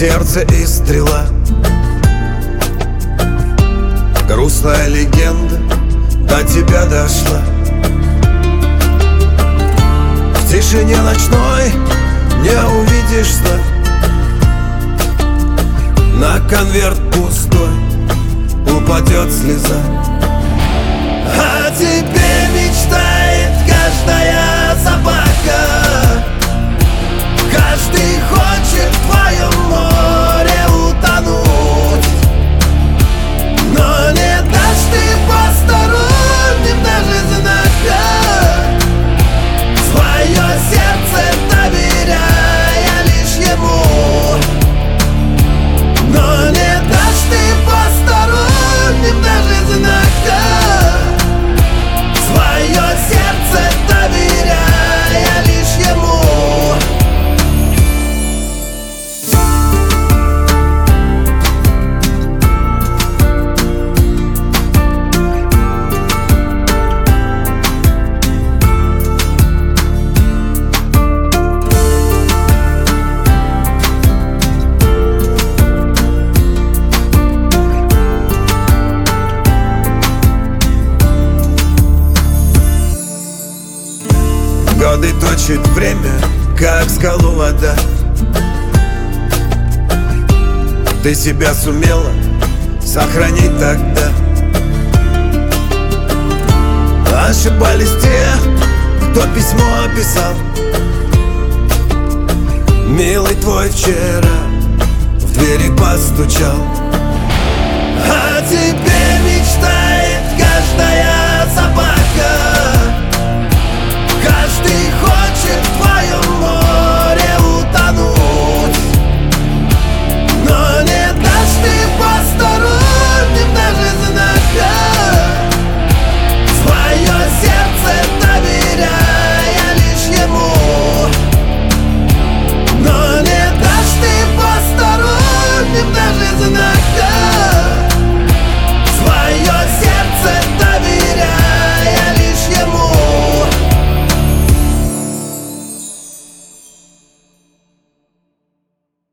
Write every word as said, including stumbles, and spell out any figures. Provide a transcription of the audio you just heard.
сердце и стрела. Грустная легенда до тебя дошла. В тишине ночной не увидишь сна. На конверт пустой упадет слеза. О тебе мечтает каждая собака. Каждый хочет в твоем море утонуть, но не дашь ты посторонним даже знака. Свое сердце доверяя лишь ему, но не дашь ты посторонним даже знака. Свое сердце доверяя лишь ему. Годы точит время, как скалу вода. Ты себя сумела сохранить тогда. Ошибались те, кто письмо писал. Милый твой вчера в двери постучал. А теперь